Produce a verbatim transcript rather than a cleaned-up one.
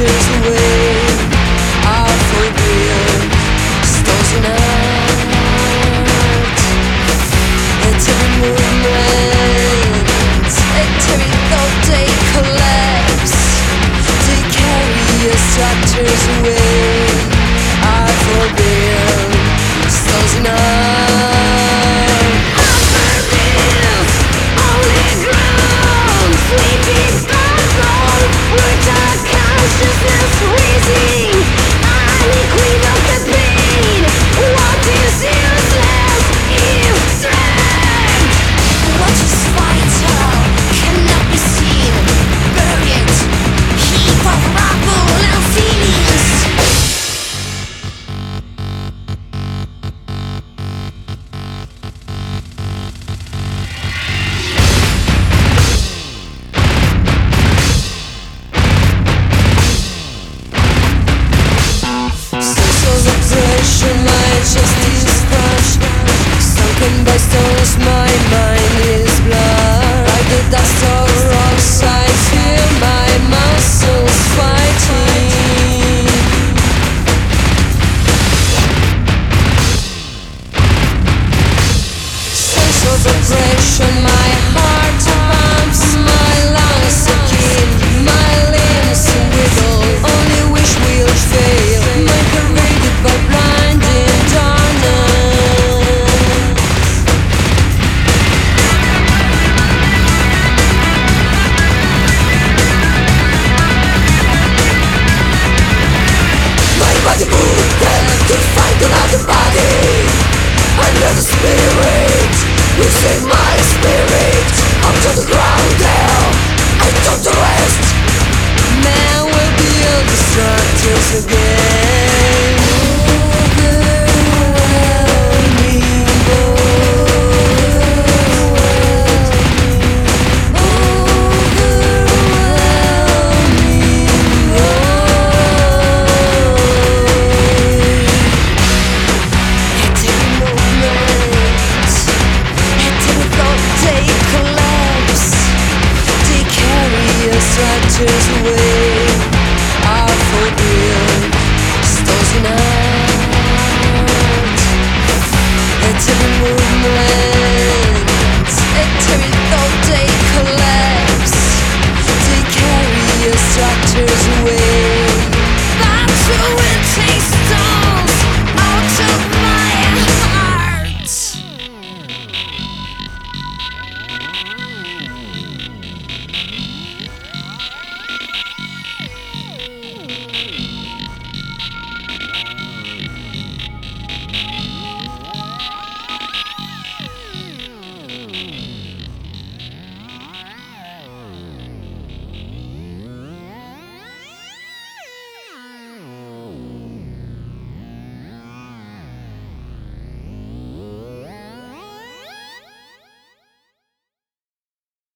tears away. I forgive stars and night. It's every movement, it's every thought they collapse. They carry us tears away. I forgive stars and night. My justice crushed, sunken by stones, my mind is blurred. Like the dust of rocks, I feel my muscles fighting. Sense of oppression, my heart pumps, my lungs again, my limbs wiggle. Only wish will fail, my pervaded by blind. Body moved to find another body. Under the spirit, you save my spirit. Up to the ground there, I took the rest.